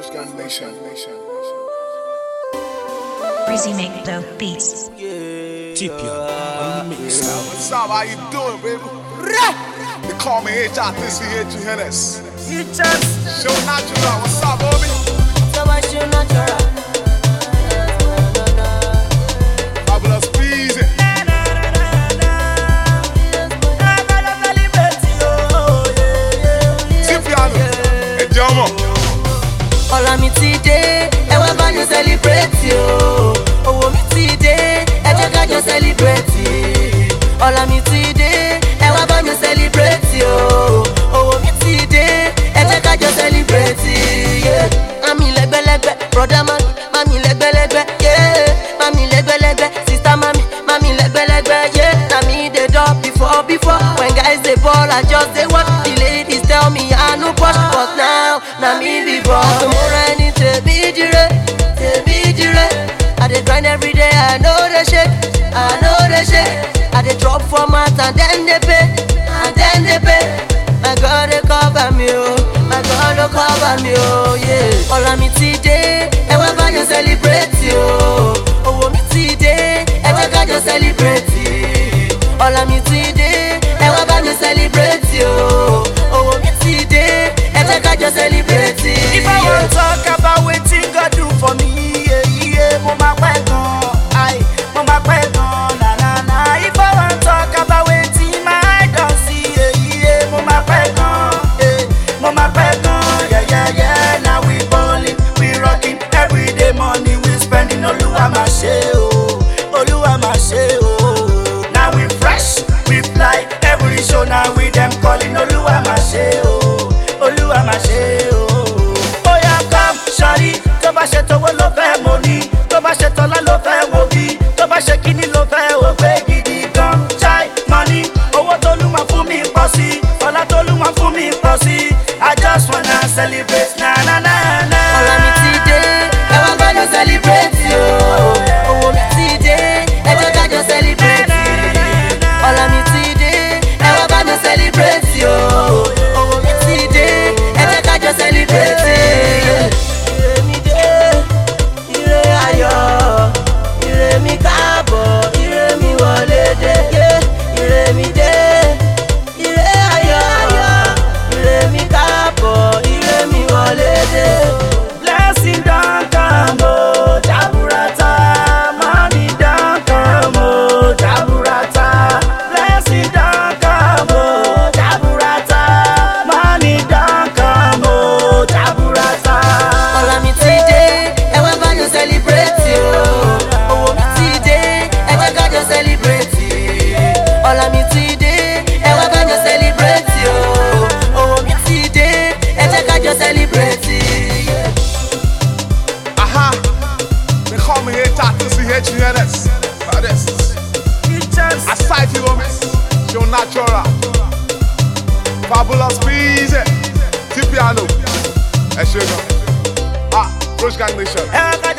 Gang Nation. Breezy make dope beats. What's up? How you doing, baby? They call me H.I.T.C.H.U.N.S. Show Natural. What's up, homie? Fabulous Breezy. Tipiano. Hey, Jomo. Ọ̀la mi ti dé, ẹ wá bá mi celebrate o. Owó mi ti dé, ẹ jẹ́ ká jọ celebrate. Ọ̀la mi ti dé, ẹ wá bá mi celebrate o. Owó mi ti dé, ẹ jẹ́ ká jọ celebrate. Mami lẹ́gbẹ́lẹ́gbẹ́, broda mami lẹ́gbẹ́lẹ́gbẹ́, mami lẹ́gbẹ́lẹ́gbẹ́, sister mami lẹ́gbẹ́lẹ́gbẹ́, na me dey dub before. When guys dey ball, I just dey watch. The ladies tell me I no push, but now na me be boss. I dey grind every day, I know they shake. I dey drop format and then they pay. My God they cover me, oh. My God they cover me, oh, yeah. Ọ̀la mi ti dé, ẹ wá bá jọ celebrate, oh. Owó mi ti dé, ẹ jẹ́ ká jọ celebrate. Ọ̀la mi ti dé, ẹ wá bá jọ celebrate, oh. Owó mi ti dé, ẹ jẹ́ ká jọ celebrate. If I wan talk about wetin God do for me, mo ma pẹ́ gan, mo ma pẹ́ gan, na. If I wan talk about wetin my eye don see, mo ma pẹ́ gan, mo ma pẹ́ gan, yeah. Now we ballin', we rockin', everyday money we spending. Olúwa máa ṣe o, Olúwa máa ṣe o. Now we fresh, we fly, every show now we dem calling. Olúwa máa ṣe o, Olúwa máa ṣe o. Oya come, shawty, tó bá ṣe tówó ló fẹ́ mo ní. Tó bá ṣe tọ́lá ló fẹ́ wo bí, tó bá ṣe kíní ló fẹ́ wo pé gidi gan. Chai money, owó tólú máa fún mi pọ̀ sí, ọlá tólú máa fún mi pọ̀ sí. I just wanna celebrate, na. Ọ̀la mi ti dé, ẹ wá bá jọ celebrate o. Owó mi ti dé, ẹ jẹ́ ká jọ celebrate. Ọ̀la mi ti dé, ẹ wá bá jọ celebrate o. Owó mi ti dé, ẹ jẹ́ ká jọ celebrate. Ire mi dé, ire ayọ̀, ire mi káàbọ̀, ire mi wọlé dé. Ire mi dé, ire ayọ̀, ire mi káàbọ̀, ire mi wọlé dé. Blessing don come, oh, jaburata. Money don come, oh, jaburata. Blessing don come, oh, jaburata. Money don come, oh, jaburata. Ọ̀la mi ti dé, ẹ wá bá jọ celebrate o. Owó mi ti dé, ẹ jẹ́ ká jọ celebrate. Ọ̀la mi ti dé, ẹ wá bá jọ celebrate o. Owó mi ti dé, ẹ jẹ́ ká jọ celebrate. Aha. They call me H.I.T.C.H.U.N.S. Aside you, homies. Show Natural. Fabulous Breezy. Tipiano. Hey, Sugar. Gang Nation.